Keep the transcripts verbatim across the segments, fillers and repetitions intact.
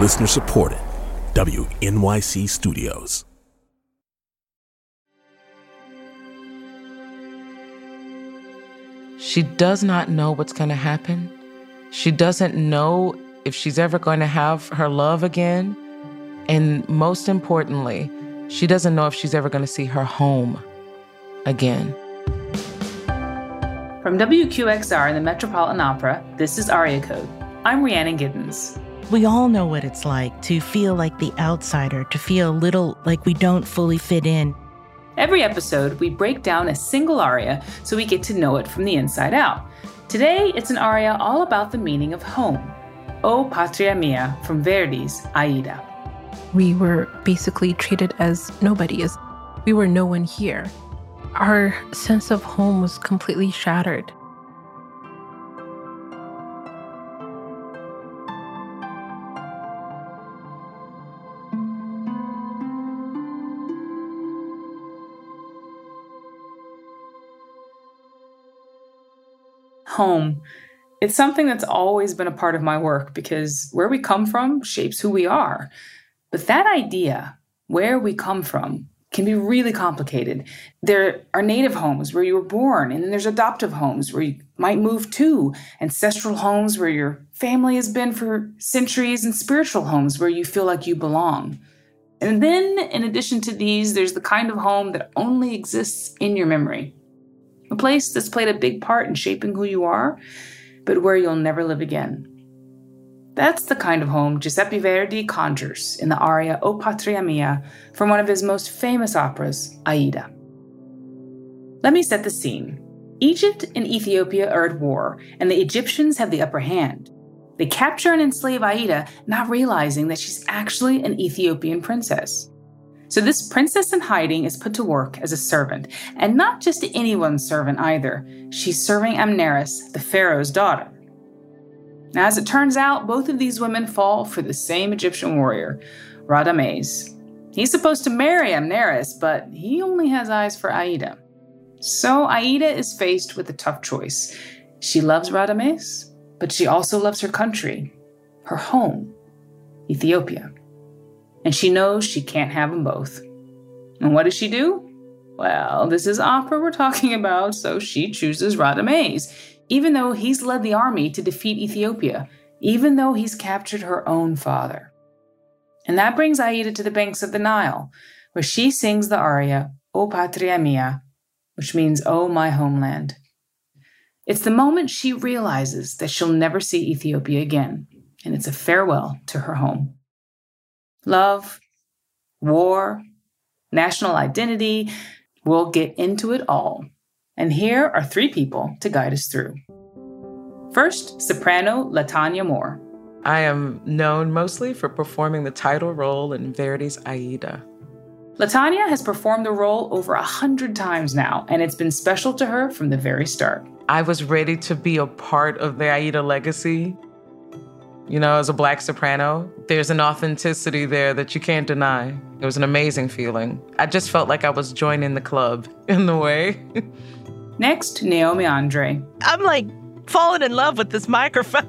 Listener supported. W N Y C Studios. She does not know what's going to happen. She doesn't know if she's ever going to have her love again. And most importantly, she doesn't know if she's ever going to see her home again. From W Q X R and the Metropolitan Opera, this is Aria Code. I'm Rhiannon Giddens. We all know what it's like to feel like the outsider, to feel a little like we don't fully fit in. Every episode, we break down a single aria so we get to know it from the inside out. Today, it's an aria all about the meaning of home. O Patria Mia from Verdi's Aida. We were basically treated as nobodies. We were no one here. Our sense of home was completely shattered. Home. It's something that's always been a part of my work because where we come from shapes who we are. But that idea, where we come from, can be really complicated. There are native homes where you were born, and then there's adoptive homes where you might move to, ancestral homes where your family has been for centuries, and spiritual homes where you feel like you belong. And then, in addition to these, there's the kind of home that only exists in your memory. A place that's played a big part in shaping who you are, but where you'll never live again. That's the kind of home Giuseppe Verdi conjures in the aria O Patria Mia from one of his most famous operas, Aida. Let me set the scene. Egypt and Ethiopia are at war, and the Egyptians have the upper hand. They capture and enslave Aida, not realizing that she's actually an Ethiopian princess. So this princess in hiding is put to work as a servant, and not just anyone's servant either. She's serving Amneris, the pharaoh's daughter. Now, as it turns out, both of these women fall for the same Egyptian warrior, Radames. He's supposed to marry Amneris, but he only has eyes for Aida. So Aida is faced with a tough choice. She loves Radames, but she also loves her country, her home, Ethiopia. And she knows she can't have them both. And what does she do? Well, this is opera we're talking about, so she chooses Radames, even though he's led the army to defeat Ethiopia, even though he's captured her own father. And that brings Aida to the banks of the Nile, where she sings the aria, O Patria Mia, which means, O my homeland. It's the moment she realizes that she'll never see Ethiopia again, and it's a farewell to her home. Love, war, national identity, we'll get into it all. And here are three people to guide us through. First, soprano Latanya Moore. I am known mostly for performing the title role in Verdi's Aida. Latanya has performed the role over a hundred times now, and it's been special to her from the very start. I was ready to be a part of the Aida legacy. You know, as a Black soprano, there's an authenticity there that you can't deny. It was an amazing feeling. I just felt like I was joining the club in a way. Next, Naomi Andre. I'm like falling in love with this microphone.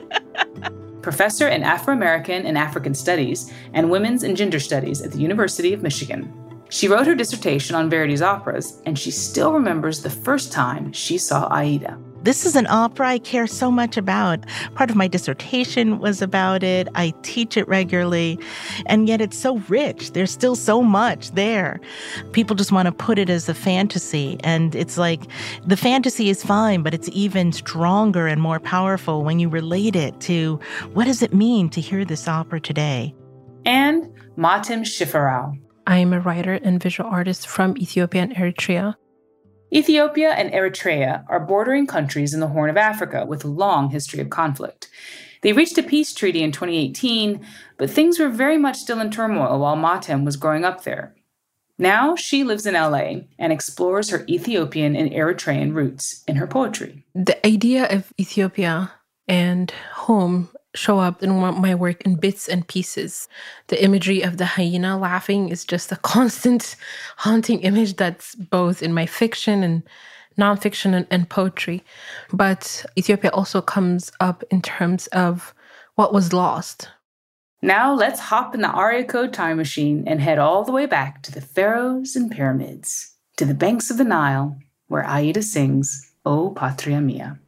Professor in Afro-American and African Studies and Women's and Gender Studies at the University of Michigan. She wrote her dissertation on Verdi's operas, and she still remembers the first time she saw Aida. This is an opera I care so much about. Part of my dissertation was about it. I teach it regularly, and yet it's so rich. There's still so much there. People just want to put it as a fantasy, and it's like the fantasy is fine, but it's even stronger and more powerful when you relate it to what does it mean to hear this opera today. And Matem Shifarau. I am a writer and visual artist from Ethiopia and Eritrea. Ethiopia and Eritrea are bordering countries in the Horn of Africa with a long history of conflict. They reached a peace treaty in twenty eighteen, but things were very much still in turmoil while Matem was growing up there. Now she lives in L A and explores her Ethiopian and Eritrean roots in her poetry. The idea of Ethiopia and home show up in my work in bits and pieces. The imagery of the hyena laughing is just a constant haunting image that's both in my fiction and nonfiction and, and poetry. But Ethiopia also comes up in terms of what was lost. Now let's hop in the Aria Code time machine and head all the way back to the pharaohs and pyramids, to the banks of the Nile, where Aida sings, O Patria Mia.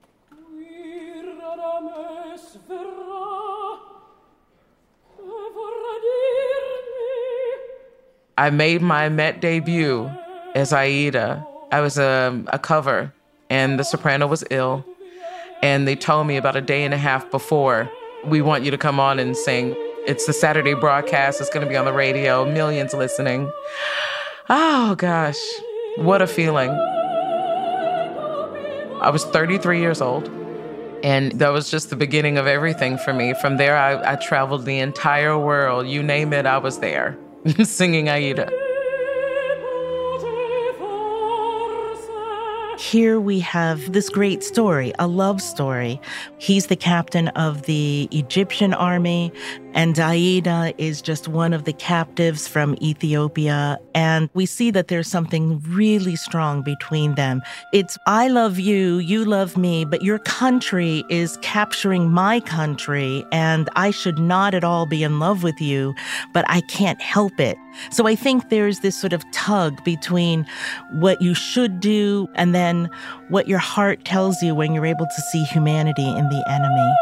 I made my Met debut as Aida. I was a, a cover, and the soprano was ill. And they told me about a day and a half before, we want you to come on and sing. It's the Saturday broadcast. It's going to be on the radio. Millions listening. Oh, gosh. What a feeling. I was thirty-three years old. And that was just the beginning of everything for me. From there, I, I traveled the entire world. You name it, I was there. Singing Aida. Here we have this great story, a love story. He's the captain of the Egyptian army, and Aida is just one of the captives from Ethiopia. And we see that there's something really strong between them. It's, I love you, you love me, but your country is capturing my country, and I should not at all be in love with you, but I can't help it. So I think there's this sort of tug between what you should do and then what your heart tells you when you're able to see humanity in the enemy.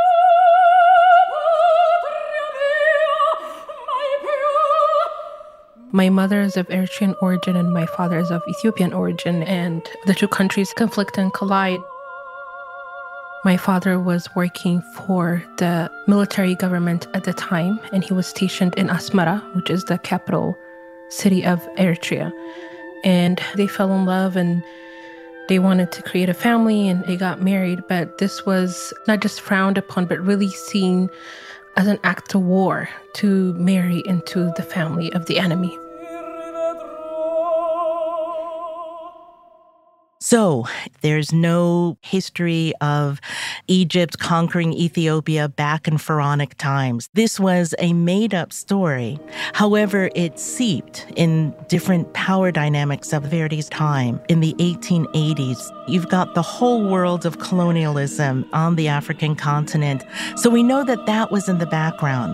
My mother is of Eritrean origin and my father is of Ethiopian origin, and the two countries conflict and collide. My father was working for the military government at the time, and he was stationed in Asmara, which is the capital city of Eritrea. And they fell in love and they wanted to create a family and they got married. But this was not just frowned upon, but really seen as an act of war to marry into the family of the enemy. So there's no history of Egypt conquering Ethiopia back in Pharaonic times. This was a made-up story. However, it seeped in different power dynamics of Verdi's time. In the eighteen eighties, you've got the whole world of colonialism on the African continent. So we know that that was in the background.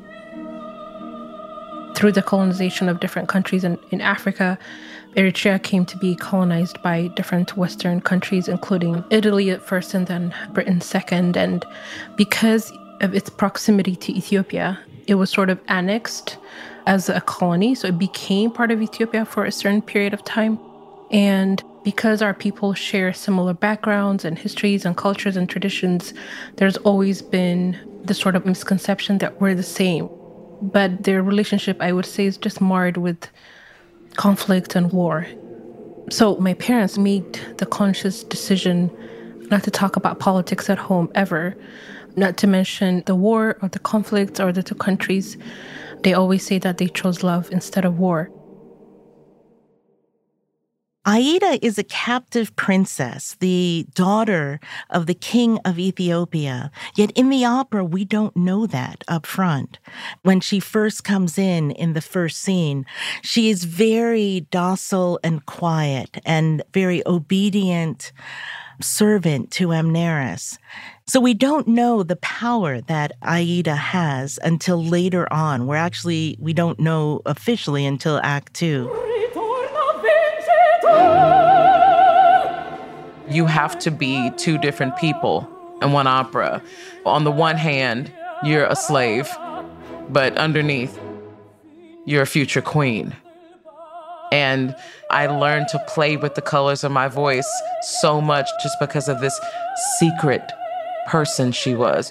Through the colonization of different countries in, in Africa, Eritrea came to be colonized by different Western countries, including Italy at first and then Britain second. And because of its proximity to Ethiopia, it was sort of annexed as a colony. So it became part of Ethiopia for a certain period of time. And because our people share similar backgrounds and histories and cultures and traditions, there's always been this sort of misconception that we're the same. But their relationship, I would say, is just marred with conflict and war. So my parents made the conscious decision not to talk about politics at home ever, not to mention the war or the conflicts or the two countries. They always say that they chose love instead of war. Aida is a captive princess, the daughter of the king of Ethiopia. Yet in the opera, we don't know that up front. When she first comes in, in the first scene, she is very docile and quiet and very obedient servant to Amneris. So we don't know the power that Aida has until later on. We're actually, we don't know officially until Act Two. You have to be two different people in one opera. On the one hand, you're a slave, but underneath, you're a future queen. And I learned to play with the colors of my voice so much just because of this secret person she was.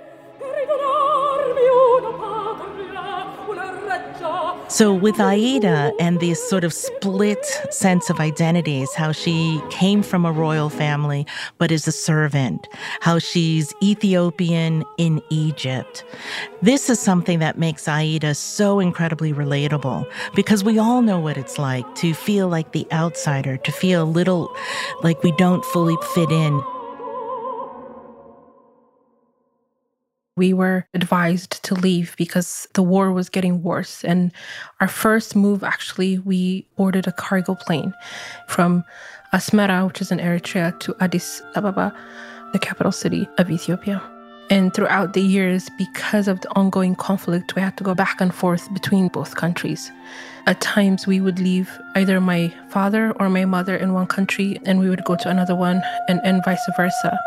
So with Aida and this sort of split sense of identities, how she came from a royal family but is a servant, how she's Ethiopian in Egypt, this is something that makes Aida so incredibly relatable because we all know what it's like to feel like the outsider, to feel a little like we don't fully fit in. We were advised to leave because the war was getting worse. And our first move, actually, we boarded a cargo plane from Asmara, which is in Eritrea, to Addis Ababa, the capital city of Ethiopia. And throughout the years, because of the ongoing conflict, we had to go back and forth between both countries. At times, we would leave either my father or my mother in one country, and we would go to another one, and, and vice versa.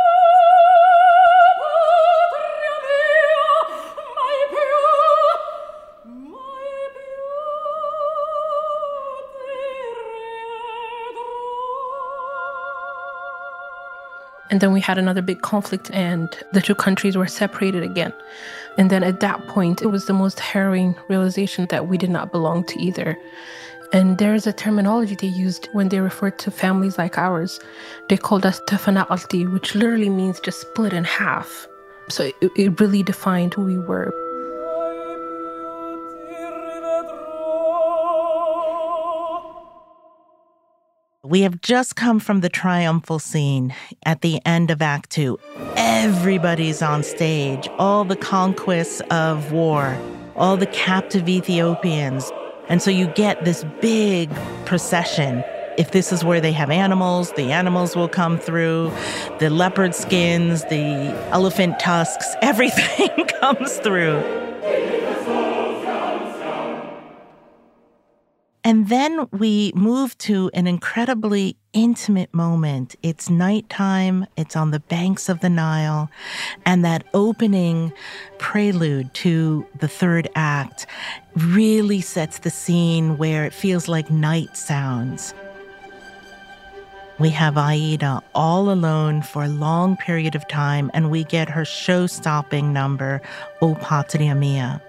And then we had another big conflict and the two countries were separated again. And then at that point, it was the most harrowing realization that we did not belong to either. And there's a terminology they used when they referred to families like ours. They called us tafana'alti, which literally means just split in half. So it, it really defined who we were. We have just come from the triumphal scene at the end of Act Two. Everybody's on stage, all the conquests of war, all the captive Ethiopians. And so you get this big procession. If this is where they have animals, the animals will come through, the leopard skins, the elephant tusks, everything comes through. And then we move to an incredibly intimate moment. It's nighttime, it's on the banks of the Nile, and that opening prelude to the third act really sets the scene where it feels like night sounds. We have Aida all alone for a long period of time, and we get her show-stopping number, O Patria Mia.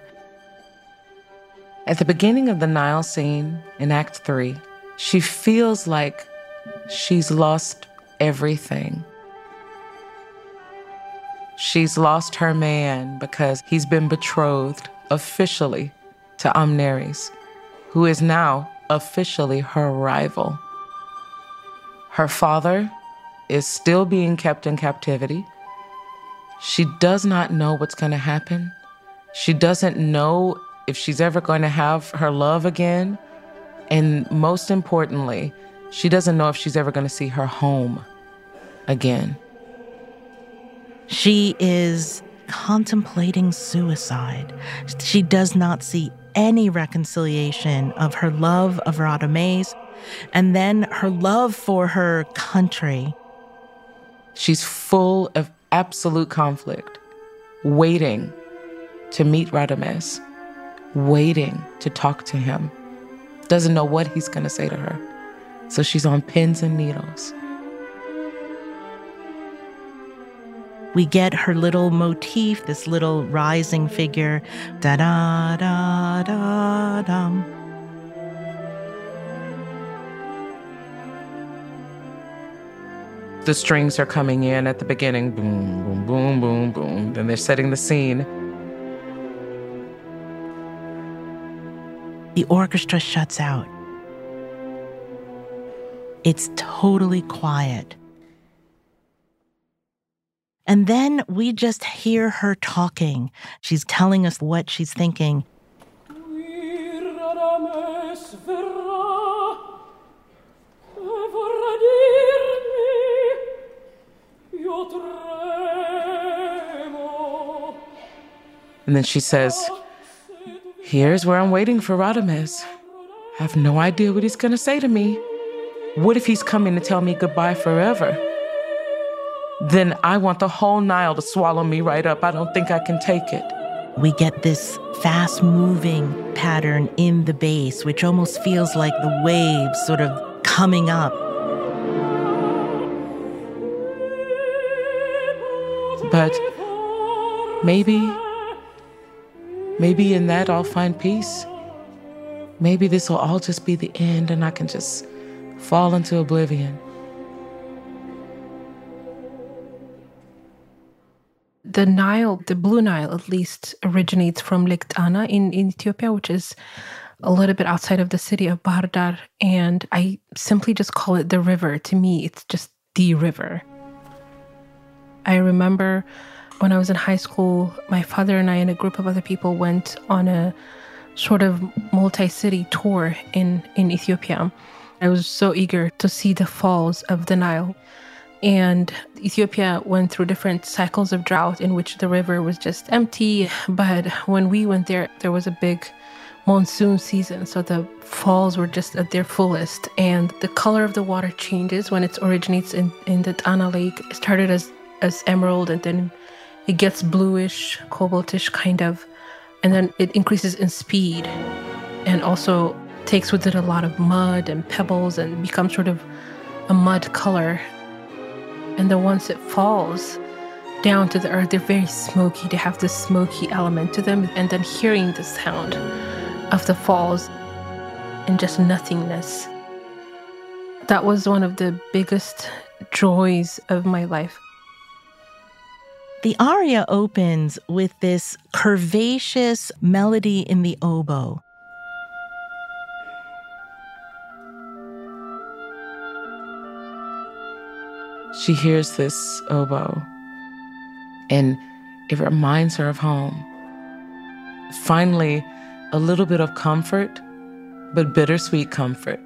At the beginning of the Nile scene in Act Three, she feels like she's lost everything. She's lost her man because he's been betrothed officially to Amneris, who is now officially her rival. Her father is still being kept in captivity. She does not know what's going to happen. She doesn't know if she's ever going to have her love again. And most importantly, she doesn't know if she's ever going to see her home again. She is contemplating suicide. She does not see any reconciliation of her love of Radames and then her love for her country. She's full of absolute conflict, waiting to meet Radames, waiting to talk to him. Doesn't know what he's going to say to her. So she's on pins and needles. We get her little motif, this little rising figure. Da-da-da-da-dum. The strings are coming in at the beginning. Boom, boom, boom, boom, boom. Then they're setting the scene. The orchestra shuts out. It's totally quiet. And then we just hear her talking. She's telling us what she's thinking. And then she says, here's where I'm waiting for Radames. I have no idea what he's going to say to me. What if he's coming to tell me goodbye forever? Then I want the whole Nile to swallow me right up. I don't think I can take it. We get this fast-moving pattern in the bass, which almost feels like the waves sort of coming up. But maybe, maybe in that I'll find peace. Maybe this will all just be the end and I can just fall into oblivion. The Nile, the Blue Nile at least, originates from Lake Tana in, in Ethiopia, which is a little bit outside of the city of Bahir Dar. And I simply just call it the river. To me, it's just the river. I remember when I was in high school, my father and I and a group of other people went on a sort of multi-city tour in, in Ethiopia. I was so eager to see the falls of the Nile. And Ethiopia went through different cycles of drought in which the river was just empty. But when we went there, there was a big monsoon season. So the falls were just at their fullest. And the color of the water changes when it originates in, in the Tana Lake. It started as, as emerald, and then it gets bluish, cobaltish kind of. And then it increases in speed and also takes with it a lot of mud and pebbles and becomes sort of a mud color. And then once it falls down to the earth, they're very smoky. They have this smoky element to them. And then hearing the sound of the falls and just nothingness. That was one of the biggest joys of my life. The aria opens with this curvaceous melody in the oboe. She hears this oboe, and it reminds her of home. Finally, a little bit of comfort, but bittersweet comfort.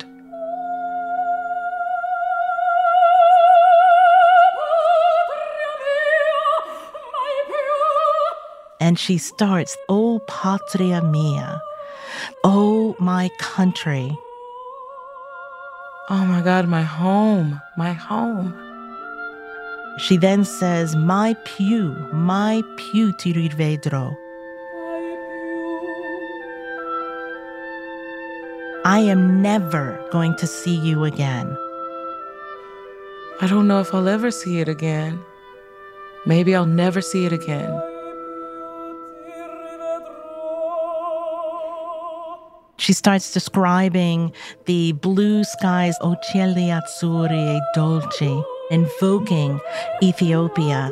And she starts, "O patria mia, oh my country." Oh my God, my home, my home. She then says, "My più, my più ti rivedrò." I am never going to see you again. I don't know if I'll ever see it again. Maybe I'll never see it again. She starts describing the blue skies, o cieli azzurri e dolci, invoking Ethiopia.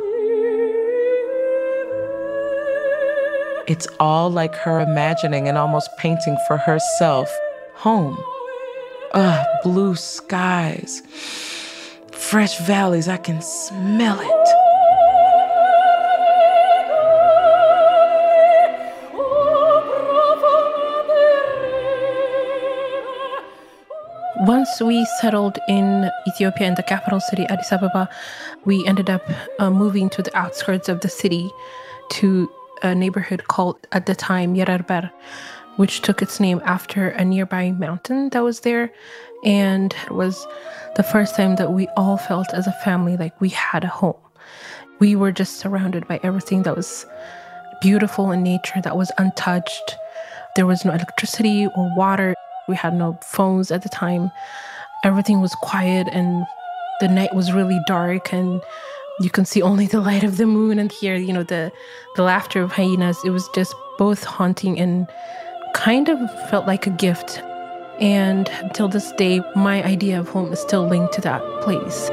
It's all like her imagining and almost painting for herself home. Ah, blue skies, fresh valleys, I can smell it. Once we settled in Ethiopia, in the capital city, Addis Ababa, we ended up uh, moving to the outskirts of the city to a neighborhood called, at the time, Yererber, which took its name after a nearby mountain that was there. And it was the first time that we all felt as a family like we had a home. We were just surrounded by everything that was beautiful in nature, that was untouched. There was no electricity or water. We had no phones at the time. Everything was quiet, and the night was really dark, and you can see only the light of the moon and hear, you know, the, the laughter of hyenas. It was just both haunting and kind of felt like a gift. And until this day, my idea of home is still linked to that place.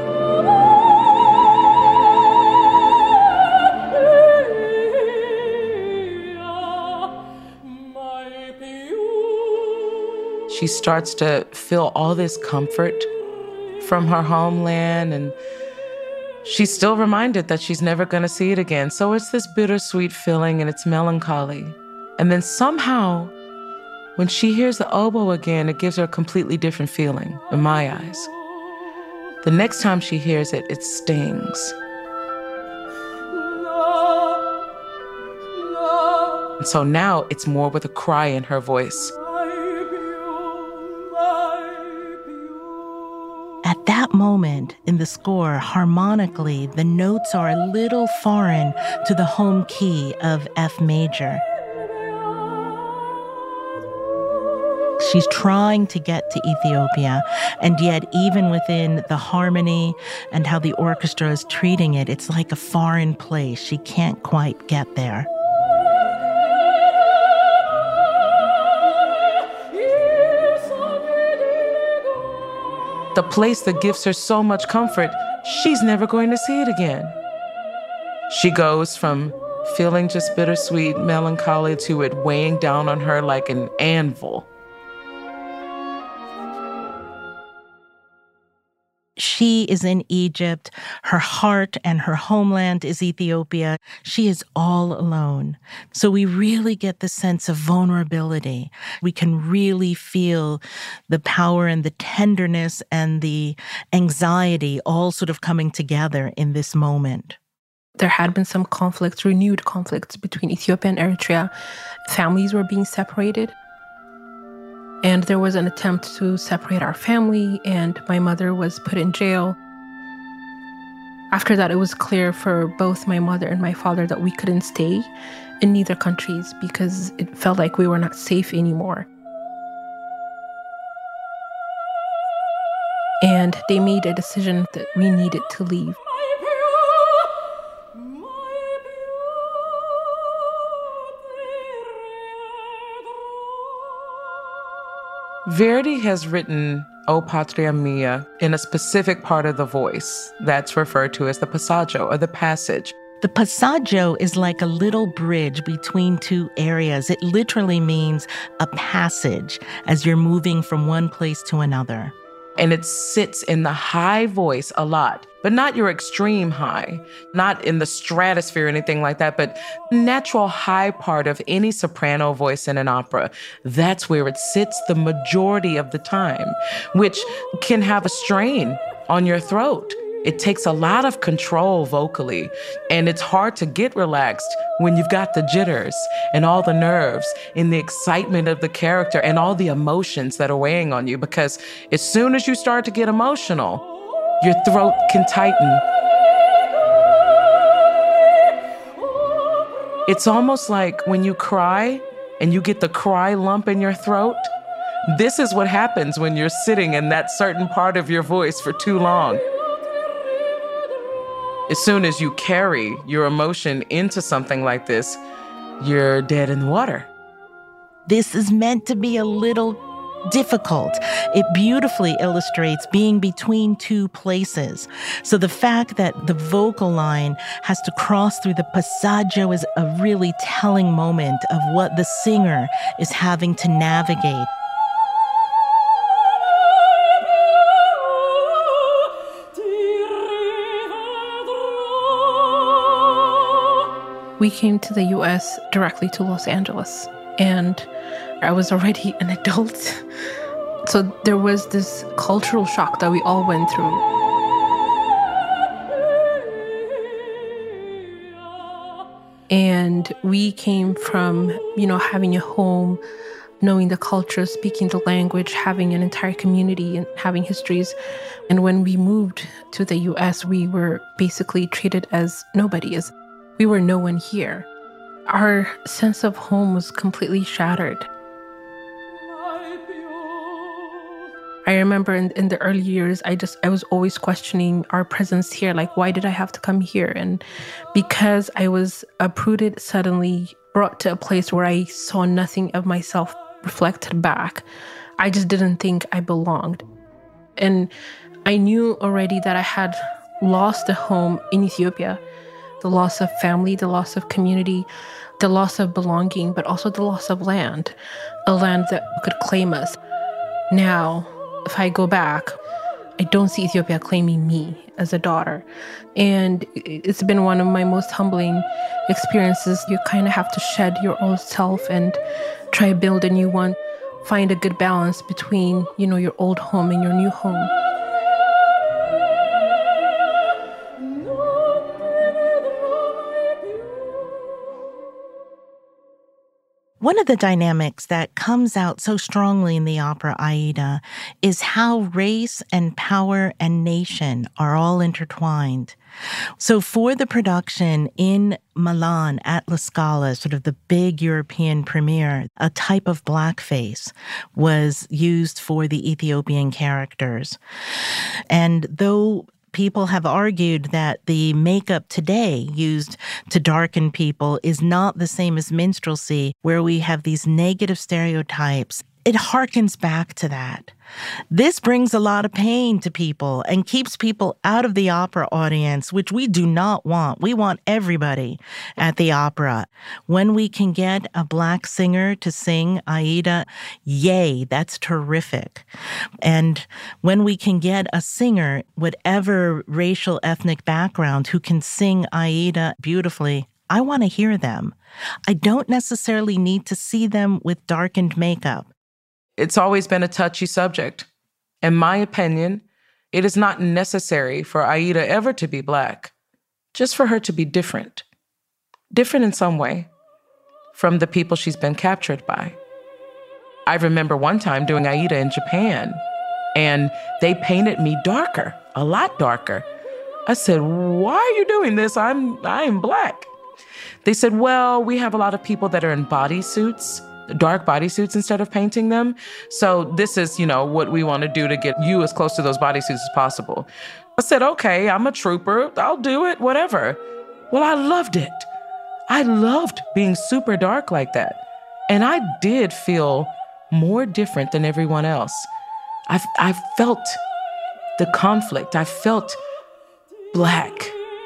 She starts to feel all this comfort from her homeland, and she's still reminded that she's never going to see it again. So it's this bittersweet feeling, and it's melancholy. And then somehow, when she hears the oboe again, it gives her a completely different feeling in my eyes. The next time she hears it, it stings. And so now it's more with a cry in her voice. At that moment in the score, harmonically, the notes are a little foreign to the home key of F major. She's trying to get to Ethiopia, and yet even within the harmony and how the orchestra is treating it, it's like a foreign place. She can't quite get there. The place that gives her so much comfort, she's never going to see it again. She goes from feeling just bittersweet melancholy to it weighing down on her like an anvil. She She is in Egypt. Her heart and her homeland is Ethiopia. She is all alone. So we really get the sense of vulnerability. We can really feel the power and the tenderness and the anxiety all sort of coming together in this moment. There had been some conflicts, renewed conflicts between Ethiopia and Eritrea. Families were being separated. And there was an attempt to separate our family, and my mother was put in jail. After that, it was clear for both my mother and my father that we couldn't stay in neither countries because it felt like we were not safe anymore. And they made a decision that we needed to leave. Verdi has written O Patria Mia in a specific part of the voice that's referred to as the passaggio, or the passage. The passaggio is like a little bridge between two areas. It literally means a passage as you're moving from one place to another. And it sits in the high voice a lot, but not your extreme high, not in the stratosphere or anything like that, but natural high part of any soprano voice in an opera. That's where it sits the majority of the time, which can have a strain on your throat. It takes a lot of control vocally, and it's hard to get relaxed when you've got the jitters and all the nerves and the excitement of the character and all the emotions that are weighing on you, because as soon as you start to get emotional, your throat can tighten. It's almost like when you cry and you get the cry lump in your throat. This is what happens when you're sitting in that certain part of your voice for too long. As soon as you carry your emotion into something like this, you're dead in the water. This is meant to be a little difficult. It beautifully illustrates being between two places. So the fact that the vocal line has to cross through the passaggio is a really telling moment of what the singer is having to navigate. We came to the U S directly to Los Angeles, and I was already an adult. So there was this cultural shock that we all went through. And we came from, you know, having a home, knowing the culture, speaking the language, having an entire community and having histories. And when we moved to the U S, we were basically treated as nobody, as we were no one here. Our sense of home was completely shattered. I remember in, in the early years, I just, I was always questioning our presence here. Like, why did I have to come here? And because I was uprooted, suddenly brought to a place where I saw nothing of myself reflected back, I just didn't think I belonged. And I knew already that I had lost a home in Ethiopia, the loss of family, the loss of community, the loss of belonging, but also the loss of land, a land that could claim us. Now, if I go back, I don't see Ethiopia claiming me as a daughter. And it's been one of my most humbling experiences. You kind of have to shed your old self and try to build a new one, find a good balance between, you know, your old home and your new home. One of the dynamics that comes out so strongly in the opera Aida is how race and power and nation are all intertwined. So for the production in Milan at La Scala, sort of the big European premiere, a type of blackface was used for the Ethiopian characters. And though people have argued that the makeup today used to darken people is not the same as minstrelsy, where we have these negative stereotypes. it harkens back to that. This brings a lot of pain to people and keeps people out of the opera audience, which we do not want. We want everybody at the opera. When we can get a Black singer to sing Aida, yay, that's terrific. And when we can get a singer, whatever racial, ethnic background, who can sing Aida beautifully, I want to hear them. I don't necessarily need to see them with darkened makeup. It's always been a touchy subject. In my opinion, it is not necessary for Aida ever to be Black, just for her to be different. Different in some way from the people she's been captured by. I remember one time doing Aida in Japan, and they painted me darker, a lot darker. I said, why are you doing this? I'm, I'm Black. They said, well, we have a lot of people that are in bodysuits, dark bodysuits instead of painting them. So this is, you know, what we want to do to get you as close to those bodysuits as possible. I said, okay, I'm a trooper. I'll do it, whatever. Well, I loved it. I loved being super dark like that. And I did feel more different than everyone else. I, I felt the conflict. I felt Black.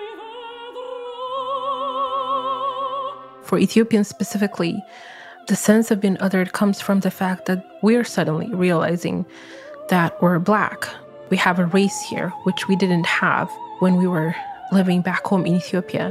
For Ethiopians specifically, the sense of being othered comes from the fact that we're suddenly realizing that we're Black. We have a race here, which we didn't have when we were living back home in Ethiopia.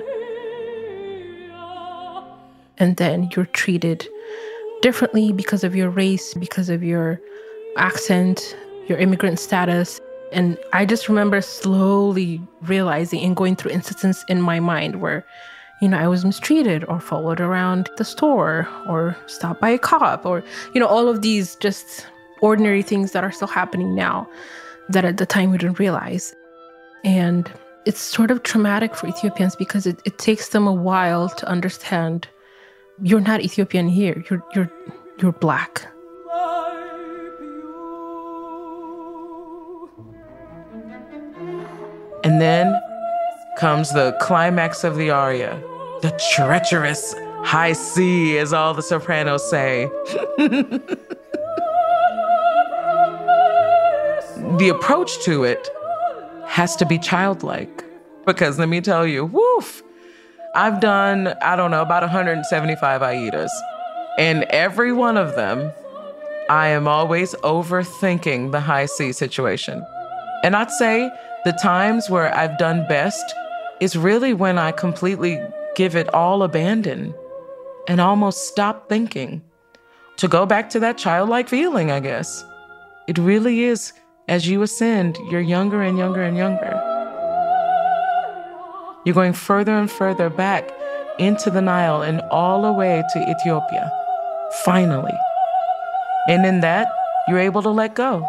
And then you're treated differently because of your race, because of your accent, your immigrant status. And I just remember slowly realizing and going through instances in my mind where, you know, I was mistreated or followed around the store or stopped by a cop or, you know, all of these just ordinary things that are still happening now that at the time we didn't realize. And it's sort of traumatic for Ethiopians because it, it takes them a while to understand you're not Ethiopian here. You're, you're, you're Black. And then comes the climax of the aria, the treacherous high C, as all the sopranos say. The approach to it has to be childlike, because let me tell you, woof, I've done, I don't know, about one hundred seventy-five Aidas, and every one of them, I am always overthinking the high C situation. And I'd say the times where I've done best is really when I completely give it all abandon and almost stop thinking. To go back to that childlike feeling, I guess. It really is, as you ascend, you're younger and younger and younger. You're going further and further back into the Nile and all the way to Ethiopia, finally. And in that, you're able to let go.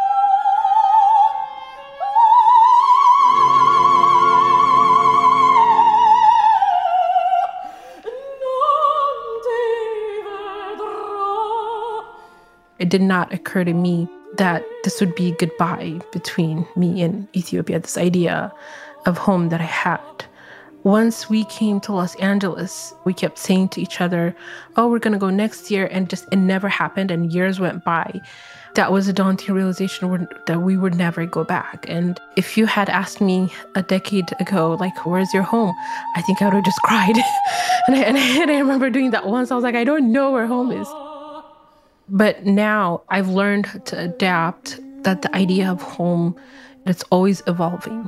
It did not occur to me that this would be goodbye between me and Ethiopia, this idea of home that I had. Once we came to Los Angeles, we kept saying to each other, oh, we're going to go next year. And just it never happened. And years went by. That was a daunting realization that we would never go back. And if you had asked me a decade ago, like, where's your home? I think I would have just cried. and, I, and, I, and I remember doing that once. I was like, I don't know where home is. But now I've learned to adapt that the idea of home, it's always evolving.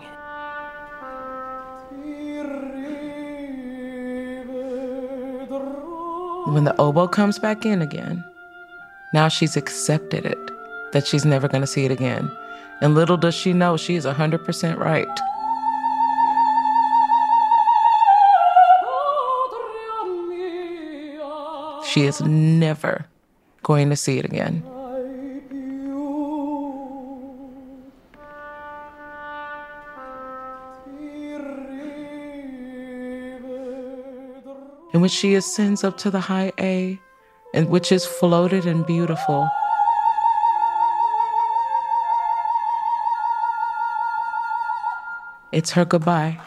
When the oboe comes back in again, now she's accepted it, that she's never going to see it again. And little does she know she is one hundred percent right. She is never going to see it again. And when she ascends up to the high A, and which is floated and beautiful, it's her goodbye.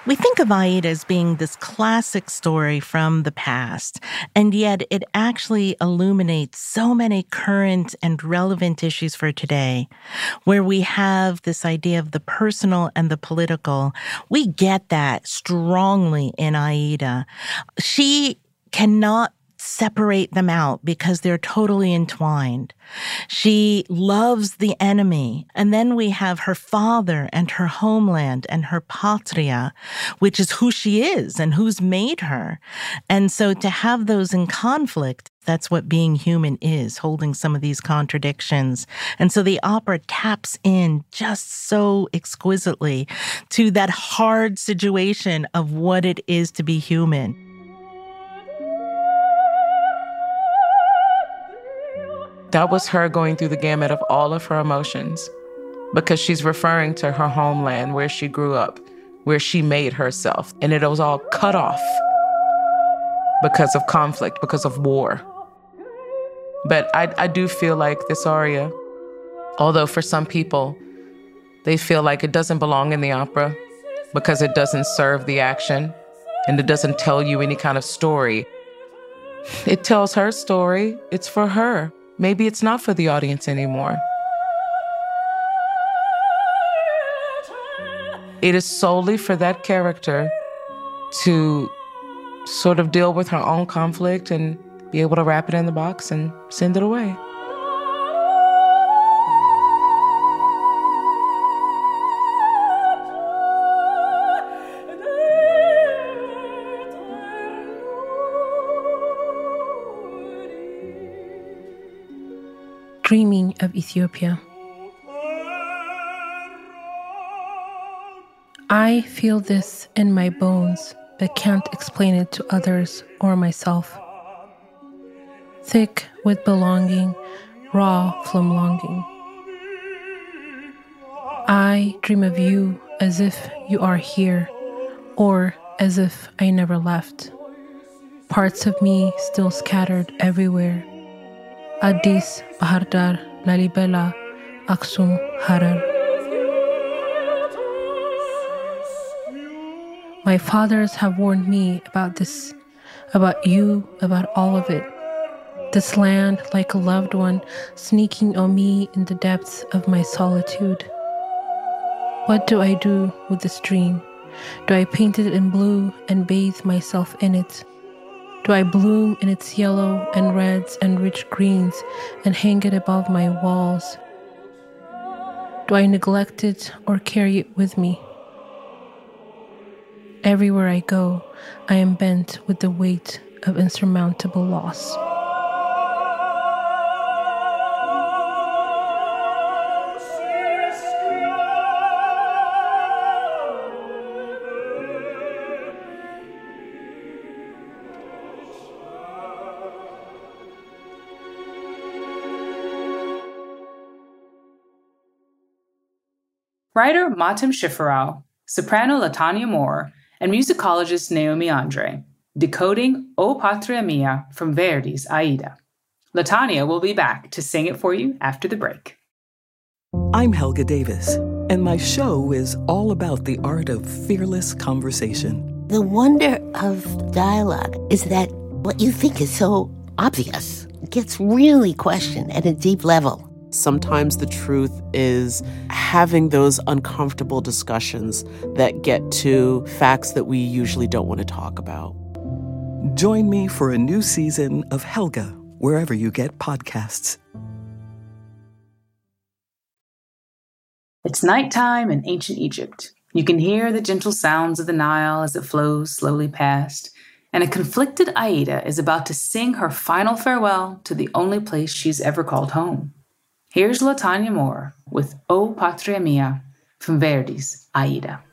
We think of Aida as being this classic story from the past, and yet it actually illuminates so many current and relevant issues for today, where we have this idea of the personal and the political. We get that strongly in Aida. She cannot separate them out because they're totally entwined. She loves the enemy. And then we have her father and her homeland and her patria, which is who she is and who's made her. And so to have those in conflict, that's what being human is, holding some of these contradictions. And so the opera taps in just so exquisitely to that hard situation of what it is to be human. That was her going through the gamut of all of her emotions, because she's referring to her homeland, where she grew up, where she made herself. And it was all cut off because of conflict, because of war. But I, I do feel like this aria, although for some people, they feel like it doesn't belong in the opera because it doesn't serve the action and it doesn't tell you any kind of story. It tells her story. It's for her. Maybe it's not for the audience anymore. It is solely for that character to sort of deal with her own conflict and be able to wrap it in the box and send it away. Dreaming of Ethiopia. I feel this in my bones, but can't explain it to others or myself. Thick with belonging, raw from longing. I dream of you as if you are here, or as if I never left. Parts of me still scattered everywhere. Addis, Bahar Dar, Lalibela, Aksum, Harar. My fathers have warned me about this, about you, about all of it. This land like a loved one sneaking on me in the depths of my solitude. What do I do with this dream? Do I paint it in blue and bathe myself in it? Do I bloom in its yellow and reds and rich greens and hang it above my walls? Do I neglect it or carry it with me? Everywhere I go, I am bent with the weight of insurmountable loss. Writer Matem Shifarau, soprano Latanya Moore, and musicologist Naomi Andre, decoding O Patria Mia from Verdi's Aida. Latanya will be back to sing it for you after the break. I'm Helga Davis, and my show is all about the art of fearless conversation. The wonder of dialogue is that what you think is so obvious gets really questioned at a deep level. Sometimes the truth is having those uncomfortable discussions that get to facts that we usually don't want to talk about. Join me for a new season of Helga, wherever you get podcasts. It's nighttime in ancient Egypt. You can hear the gentle sounds of the Nile as it flows slowly past, and a conflicted Aida is about to sing her final farewell to the only place she's ever called home. Here's Latanya Moore with O Patria Mia from Verdi's Aida.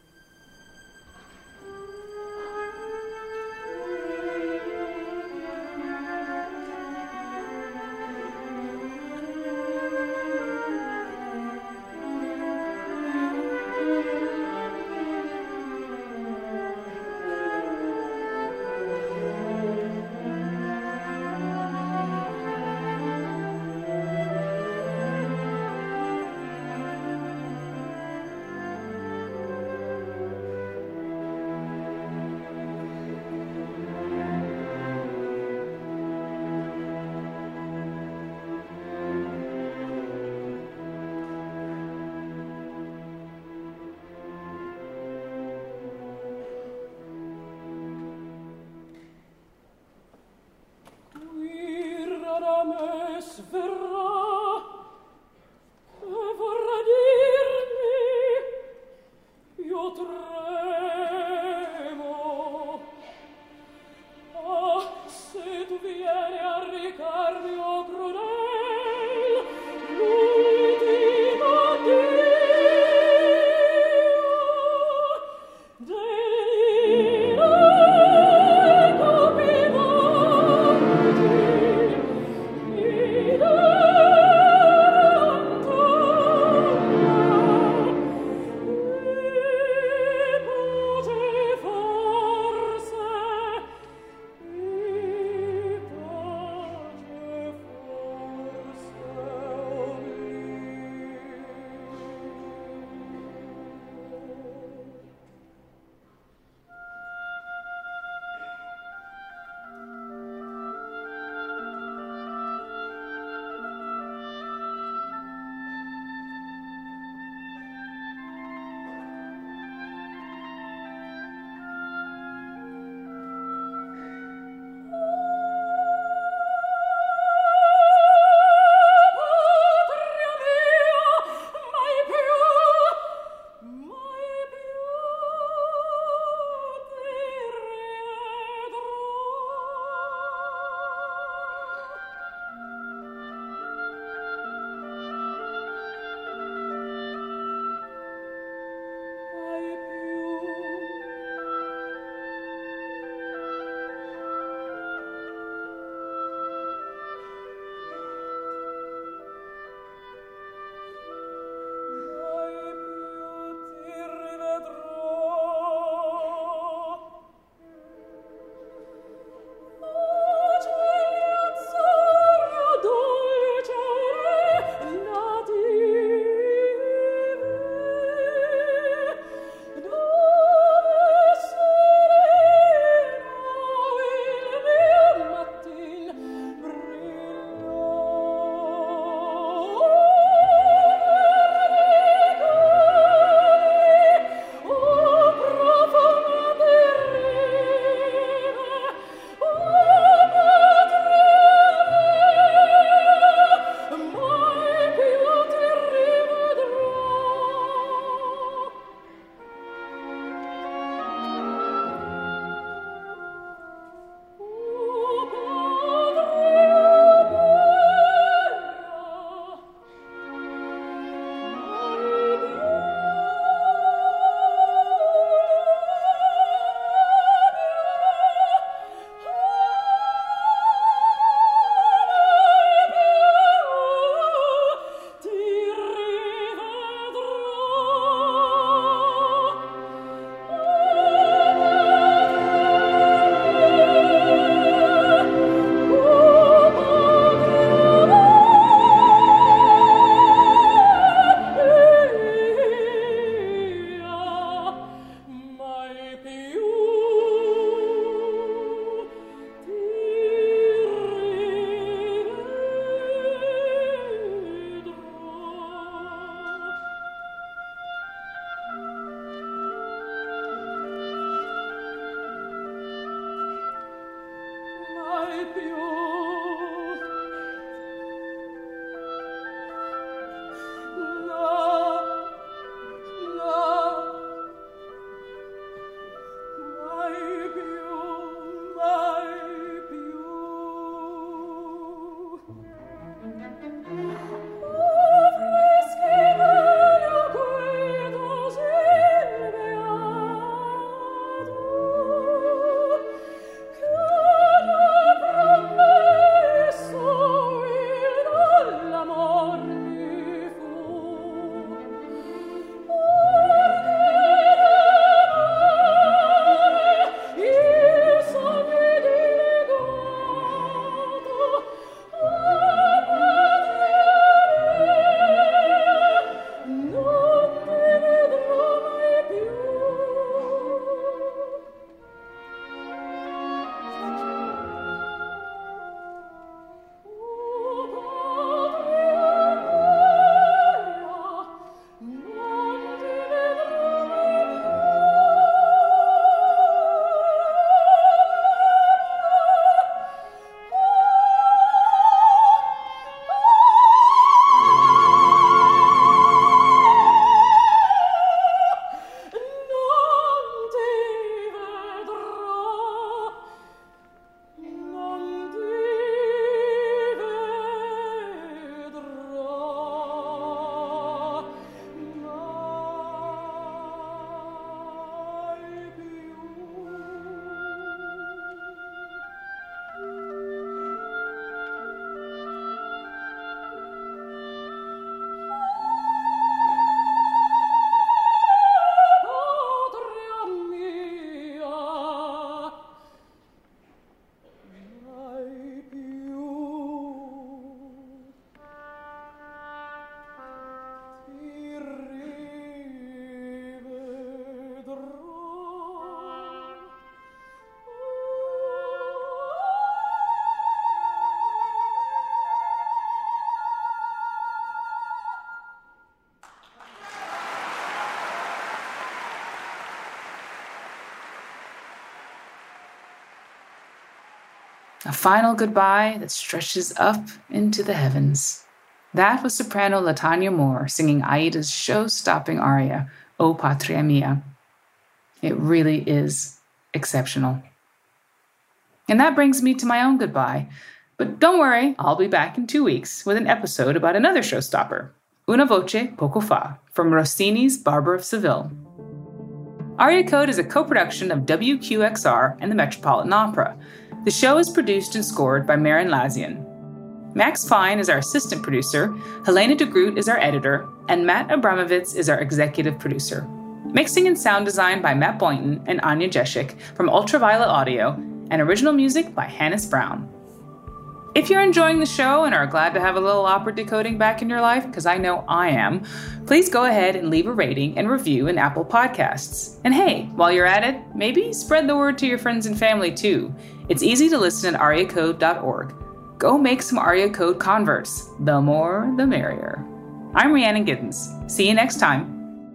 A final goodbye that stretches up into the heavens. That was soprano Latanya Moore singing Aida's show-stopping aria, O Patria Mia. It really is exceptional. And that brings me to my own goodbye. But don't worry, I'll be back in two weeks with an episode about another showstopper, Una voce poco fa, from Rossini's Barber of Seville. Aria Code is a co-production of W Q X R and the Metropolitan Opera. The show is produced and scored by Marin Lazian. Max Fine is our assistant producer, Helena de Groot is our editor, and Matt Abramovitz is our executive producer. Mixing and sound design by Matt Boynton and Anya Jeshik from Ultraviolet Audio, and original music by Hannes Brown. If you're enjoying the show and are glad to have a little opera decoding back in your life, because I know I am, please go ahead and leave a rating and review in Apple Podcasts. And hey, while you're at it, maybe spread the word to your friends and family too. It's easy to listen at aria code dot org. Go make some Aria Code converts. The more, the merrier. I'm Rhiannon Giddens. See you next time.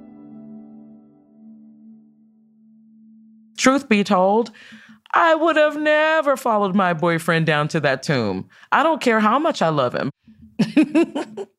Truth be told, I would have never followed my boyfriend down to that tomb. I don't care how much I love him.